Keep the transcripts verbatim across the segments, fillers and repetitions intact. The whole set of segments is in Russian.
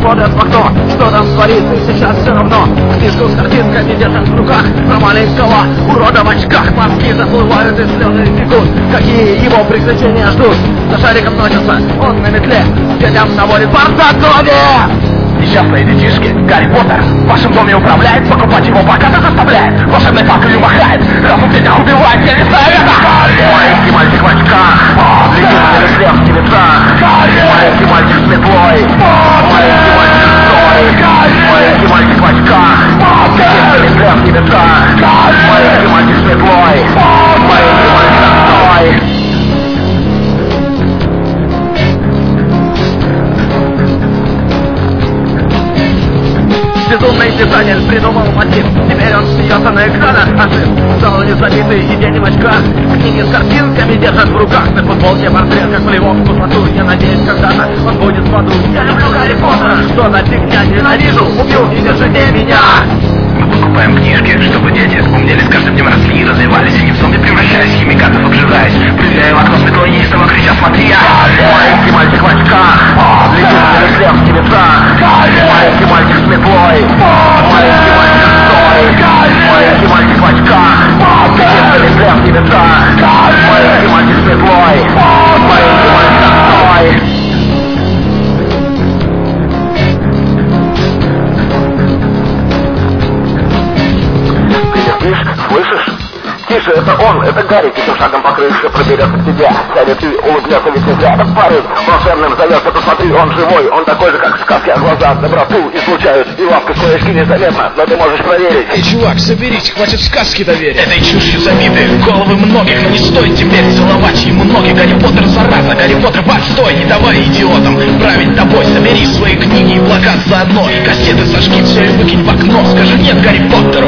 смотрят в окно. Что там творится, сейчас все равно. Книжку с картинками держат в руках. Про маленького урода в очках. Мозги заплывают и слезы текут. Какие его приключения ждут? За шариком носится он на метле. Детям наводит борта ноги. Несчастные детишки, Гарри Поттер в вашем доме управляет, покупать его богато заставляет, волшебной палкой махает, разум детям убивает, я не знаю это! Маленький мальчик в очках, летит через лес в телеца, маленький мальчик с метлой, маленький мальчик с той, маленький мальчик в очках, летит через лес в телеца, маленький мальчик с метлой, маленький мальчик с той. Безумный дизайнер придумал мотив. Теперь он смеется на экранах, а сын стал незабитый и дети в очках. Книги с картинками держат в руках. На футболке портрет, как плевок в пустоту. Я надеюсь, когда-то он будет в аду. Я люблю Гарри Поттера, что за фигня, ненавижу, убью, не держите меня. Мы покупаем книжки, чтобы дети умнели, с каждым днем росли и развивались, и не в зомби превращаясь, химикатов обжигаясь. Проверяю окно с метлой, неистово крича, смотри, я маленький мальчик в очках, летит через лес в телеца, маленький мальчик с метлой, маленький мальчик с той, маленький мальчик в очках, летит через лес в телеца, маленький мальчик с метлой, маленький мальчик с той. Слышишь? Тише, это он, это Гарри, тихим шагом по крыше проберется к тебе. Сядет и улыбнется, ведь нельзя этот парень волшебным зовется, посмотри, он живой, он такой же, как в сказке, а глаза доброту излучают, и лапка своей очки незаметно, но ты можешь проверить. Эй, чувак, соберись, хватит в сказки-то верить. Этой чушью забиты головы многих, но не стоит теперь целовать ему ноги. Гарри Поттер зараза, Гарри Поттер, постой, не давай идиотам править тобой. Собери свои книги и плакат заодно, и кассеты сожги, все и выкинь в окно. Скажи нет Гарри Поттеру.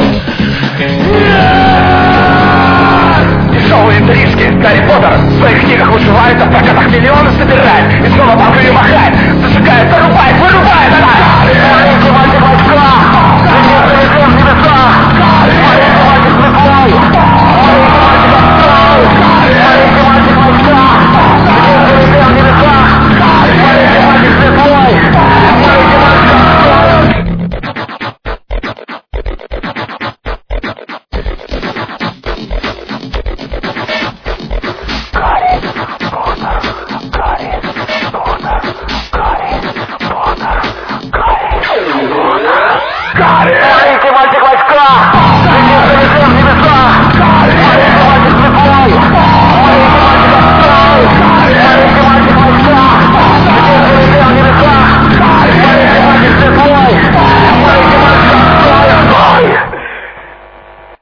Дешевые интрижки, Гарри Поттер в своих книгах выживает, а в прокатах миллионы собирает, и снова палкой махает, зажигает, зарубает, вырубает, она! Маленький мальчик